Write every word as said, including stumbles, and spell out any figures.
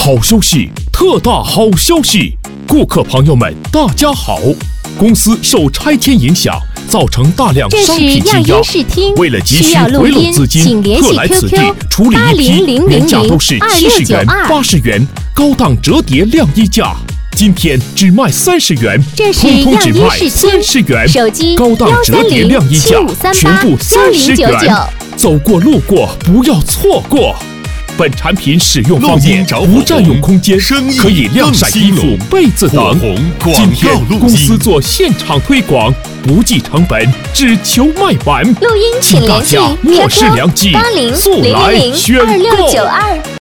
好消息，特大好消息！顾客朋友们，大家好！公司受拆迁影响，造成大量商品积压，为了急需回笼资金，特来此地处理一批原价都是七十元、八十元高档折叠晾衣架。今天只卖三十元，通通只卖三十元。高档折叠晾衣架，全部三十元。走过路过不要错过。本产品使用方面不占用空间，可以晾晒衣服、被子等。今天公司做现场推广，不计成本，只求卖完。 录音请联系莫视良机，速来选购。